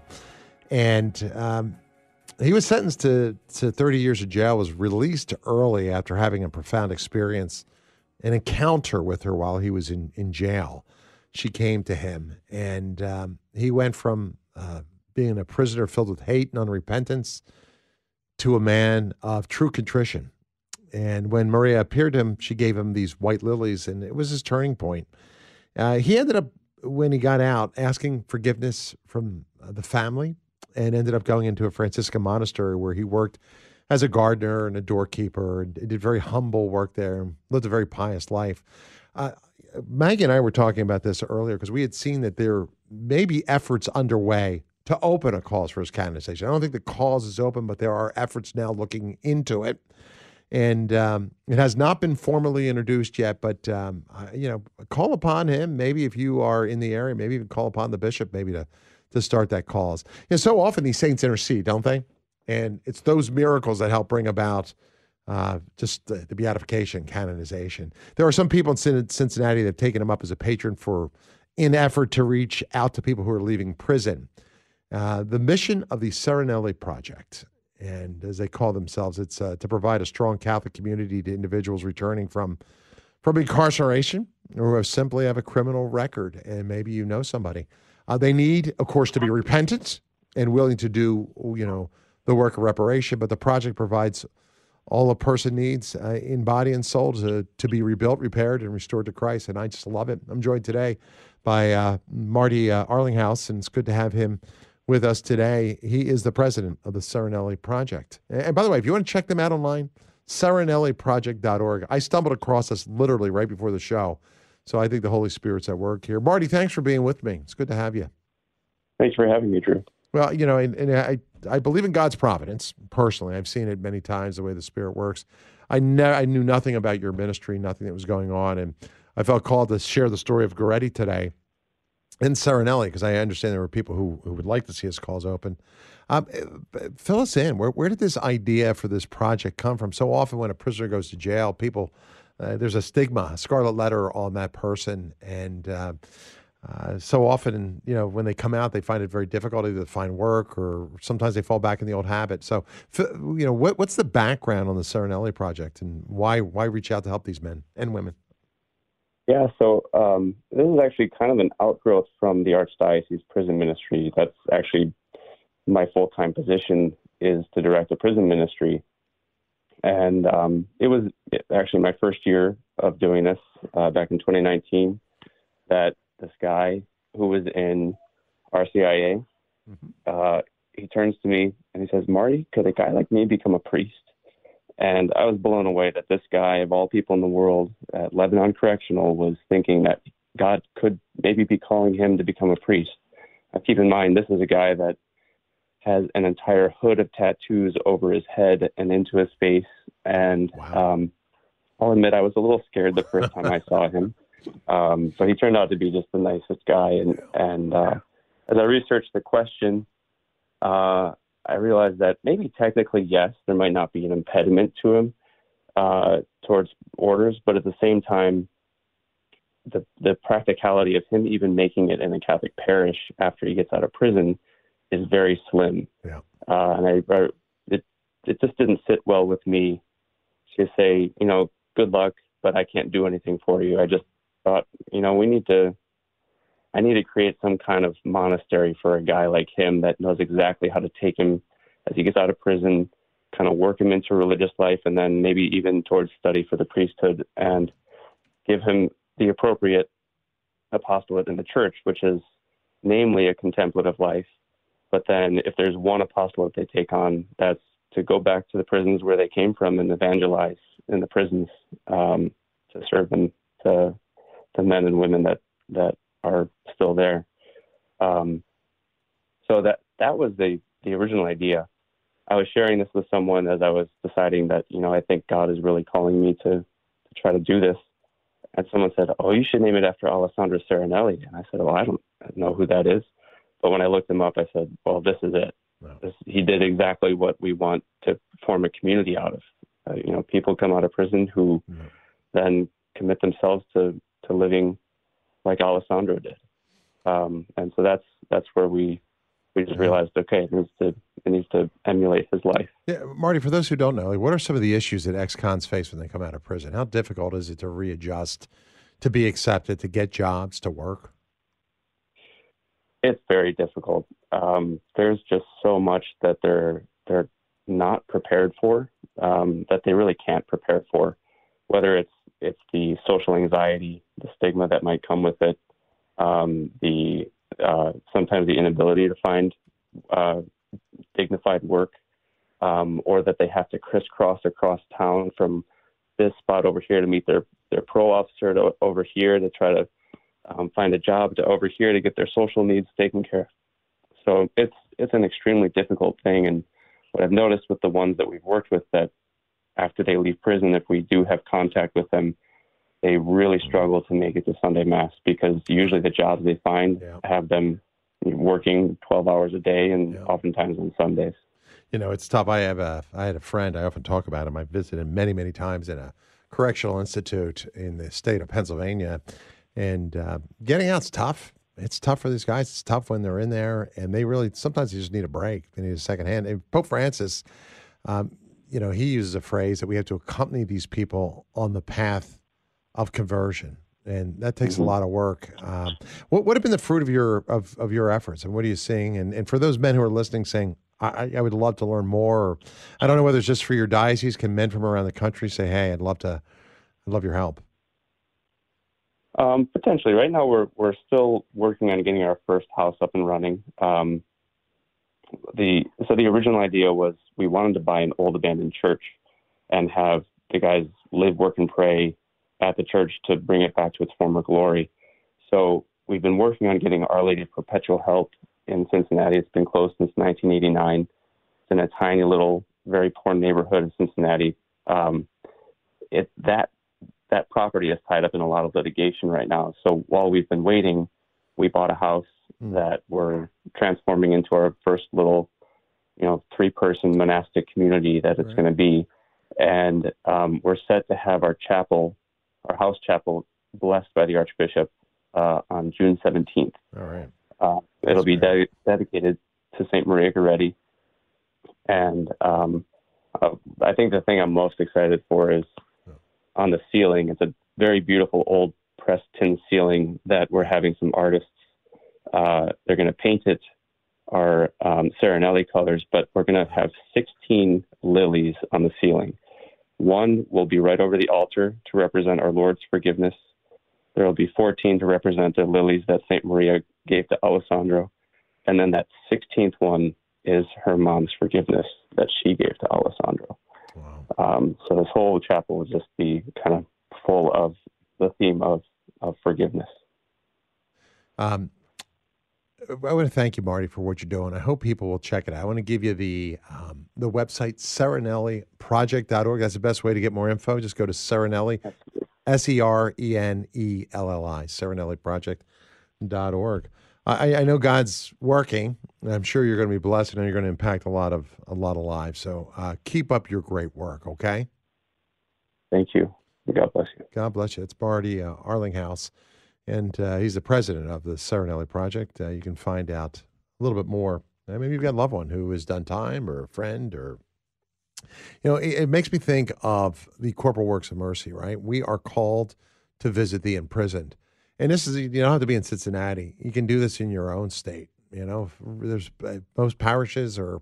And um, he was sentenced to, to thirty years of jail, was released early after having a profound experience, an encounter with her while he was in, in jail. She came to him, and um, he went from uh, being a prisoner filled with hate and unrepentance to a man of true contrition. And when Maria appeared to him, she gave him these white lilies, and it was his turning point. Uh, he ended up, when he got out, asking forgiveness from uh, the family, and ended up going into a Franciscan monastery where he worked as a gardener and a doorkeeper, and did very humble work there, and lived a very pious life. Uh, Maggie and I were talking about this earlier because we had seen that there may be efforts underway to open a cause for his canonization. I don't think the cause is open, but there are efforts now looking into it. And um, it has not been formally introduced yet, but, um, I, you know, call upon him. Maybe if you are in the area, maybe even call upon the bishop maybe to, to start that cause. You know, so often these saints intercede, don't they? And it's those miracles that help bring about Uh, just the, the beatification, canonization. There are some people in Cincinnati that have taken him up as a patron for, in effort to reach out to people who are leaving prison. Uh, the mission of the Serenelli Project, and as they call themselves, it's uh, to provide a strong Catholic community to individuals returning from from incarceration or who have simply have a criminal record, and maybe you know somebody. Uh, they need, of course, to be repentant and willing to do, you know, the work of reparation, but the project provides all a person needs uh, in body and soul to, to be rebuilt, repaired, and restored to Christ. And I just love it. I'm joined today by uh, Marty uh, Arlinghouse, and it's good to have him with us today. He is the president of the Serenelli Project. And by the way, if you want to check them out online, serenelli project dot org. I stumbled across this literally right before the show, so I think the Holy Spirit's at work here. Marty, thanks for being with me. It's good to have you. Thanks for having me, Drew. Well, you know, and, and I, I believe in God's providence, personally. I've seen it many times, the way the Spirit works. I, ne- I knew nothing about your ministry, nothing that was going on, and I felt called to share the story of Goretti today and Serenelli, because I understand there were people who, who would like to see his calls open. Um, fill us in. Where, where did this idea for this project come from? So often when a prisoner goes to jail, people, uh, there's a stigma, a scarlet letter on that person, and uh, Uh, so often, you know, when they come out, they find it very difficult either to find work, or sometimes they fall back in the old habit. So, you know, what, what's the background on the Serenelli Project, and why why reach out to help these men and women? Yeah, so um, this is actually kind of an outgrowth from the Archdiocese prison ministry. That's actually my full-time position, is to direct the prison ministry. And um, it was actually my first year of doing this uh, back in twenty nineteen that this guy who was in R C I A, mm-hmm. uh, he turns to me and he says, "Marty, could a guy like me become a priest?" And I was blown away that this guy, of all people in the world, at Lebanon Correctional, was thinking that God could maybe be calling him to become a priest. Now, keep in mind, this is a guy that has an entire hood of tattoos over his head and into his face. And wow. um, I'll admit I was a little scared the first time I saw him. Um, but he turned out to be just the nicest guy. And, and uh, as I researched the question, uh, I realized that maybe technically, yes, there might not be an impediment to him uh, towards orders, but at the same time, the, the practicality of him even making it in a Catholic parish after he gets out of prison is very slim. Yeah. Uh, and I, I, it, it just didn't sit well with me to say, you know, good luck, but I can't do anything for you. I just thought, you know, we need to, I need to create some kind of monastery for a guy like him that knows exactly how to take him as he gets out of prison, kind of work him into religious life, and then maybe even towards study for the priesthood, and give him the appropriate apostolate in the church, which is namely a contemplative life. But then if there's one apostolate they take on, that's to go back to the prisons where they came from and evangelize in the prisons, um, to serve them, to the men and women that, that are still there. Um, so that, that was the, the original idea. I was sharing this with someone as I was deciding that, you know, I think God is really calling me to, to try to do this. And someone said, oh, you should name it after Alessandro Serenelli. And I said, well, I don't know who that is. But when I looked him up, I said, well, this is it. Wow. This, he did exactly what we want to form a community out of. Uh, you know, people come out of prison who yeah. then commit themselves to, to living like Alessandro did. Um, and so that's that's where we we just realized, okay, it needs to it needs to emulate his life. Yeah, Marty, for those who don't know, like, what are some of the issues that ex-cons face when they come out of prison? How difficult is it to readjust, to be accepted, to get jobs, to work? It's very difficult. Um, there's just so much that they're they're not prepared for, um, that they really can't prepare for. Whether it's it's the social anxiety, the stigma that might come with it, um, the uh, sometimes the inability to find uh, dignified work, um, or that they have to crisscross across town from this spot over here to meet their their parole officer to over here to try to um, find a job to over here to get their social needs taken care of. So it's it's an extremely difficult thing. And what I've noticed with the ones that we've worked with, that after they leave prison, if we do have contact with them, they really struggle to make it to Sunday Mass, because usually the jobs they find yeah. have them working twelve hours a day, and yeah. oftentimes on Sundays. You know, it's tough. I have a, I had a friend, I often talk about him. I visited him many, many times in a correctional institute in the state of Pennsylvania. And uh, getting out's tough. It's tough for these guys. It's tough when they're in there, and they really, sometimes you just need a break. They need a second hand. And Pope Francis, um, you know, he uses a phrase that we have to accompany these people on the path of conversion. And that takes mm-hmm. a lot of work. Um, what what have been the fruit of your of, of your efforts, and what are you seeing? And and for those men who are listening, saying, I, I would love to learn more. Or, I don't know whether it's just for your diocese. Can men from around the country say, hey, I'd love to, I'd love your help? Um, potentially. Right now, we're we're still working on getting our first house up and running. Um, the so the original idea was we wanted to buy an old abandoned church and have the guys live, work, and pray at the church to bring it back to its former glory. So we've been working on getting Our Lady of Perpetual Help in Cincinnati. It's been closed since nineteen eighty-nine. It's in a tiny little, very poor neighborhood in Cincinnati. Um, it that that property is tied up in a lot of litigation right now. So while we've been waiting, we bought a house mm. that we're transforming into our first little, you know, three-person monastic community that it's right. going to be. And um, we're set to have our chapel, our house chapel, blessed by the Archbishop uh, on June seventeenth. All right. Uh, it'll be de- dedicated to Saint Maria Goretti. And um, uh, I think the thing I'm most excited for is on the ceiling. It's a very beautiful old pressed tin ceiling that we're having some artists. Uh, they're going to paint it our um, Serenelli colors, but we're going to have sixteen lilies on the ceiling. One will be right over the altar to represent our Lord's forgiveness. There will be fourteen to represent the lilies that Saint Maria gave to Alessandro. And then that sixteenth one is her mom's forgiveness that she gave to Alessandro. Wow. Um, so this whole chapel will just be kind of full of the theme of, of forgiveness. Um, I want to thank you, Marty, for what you're doing. I hope people will check it out. I want to give you the um, the website, serenelli project dot org. That's the best way to get more info. Just go to Serenelli, S E R E N E L L I, serenelli project dot org. I, I know God's working, and I'm sure you're going to be blessed, and you're going to impact a lot of a lot of lives. So uh, keep up your great work, okay? Thank you. God bless you. God bless you. It's Marty uh, Arlinghouse, and uh, he's the president of the Serenelli Project. Uh, you can find out a little bit more. Uh, maybe you've got a loved one who has done time, or a friend, or you know, it, it makes me think of the Corporal Works of Mercy. Right? We are called to visit the imprisoned. And this is, you don't have to be in Cincinnati. You can do this in your own state. You know, there's most parishes or most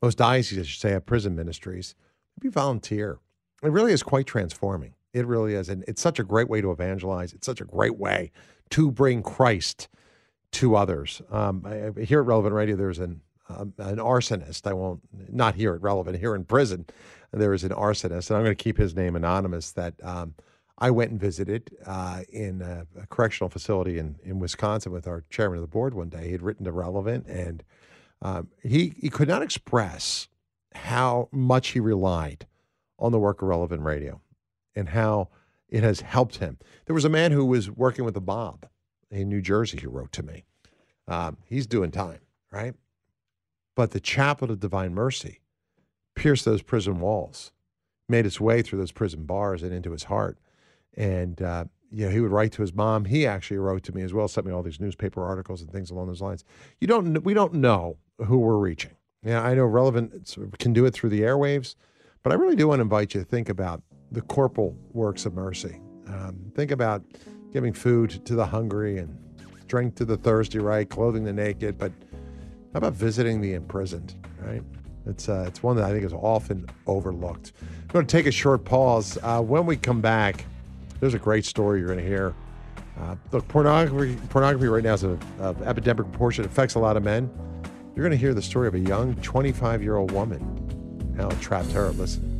most dioceses, I should say, have prison ministries. Maybe volunteer. It really is quite transforming. It really is. And it's such a great way to evangelize. It's such a great way to bring Christ to others. Um, I, I, here at Relevant Radio, there's an um, an arsonist. I won't, not here at Relevant, here in prison, there is an arsonist, and I'm going to keep his name anonymous, that um, I went and visited uh, in a, a correctional facility in, in Wisconsin with our chairman of the board one day. He had written to Relevant, and um, he, he could not express how much he relied on the work of Relevant Radio and how it has helped him. There was a man who was working with the mob in New Jersey who wrote to me. Um, he's doing time, right? But the Chaplet of Divine Mercy pierced those prison walls, made its way through those prison bars and into his heart. And, uh, you know, he would write to his mom. He actually wrote to me as well, sent me all these newspaper articles and things along those lines. You don't, we don't know who we're reaching. Yeah, I know Relevant can do it through the airwaves, but I really do want to invite you to think about the corporal works of mercy. Um, think about giving food to the hungry and drink to the thirsty, right? Clothing the naked. But how about visiting the imprisoned, right? It's uh, it's one that I think is often overlooked. I'm going to take a short pause. Uh, when we come back, there's a great story you're going to hear. Uh, look, pornography, pornography right now is an epidemic proportion. It affects a lot of men. You're going to hear the story of a young twenty-five-year-old woman, how it trapped her. Listen.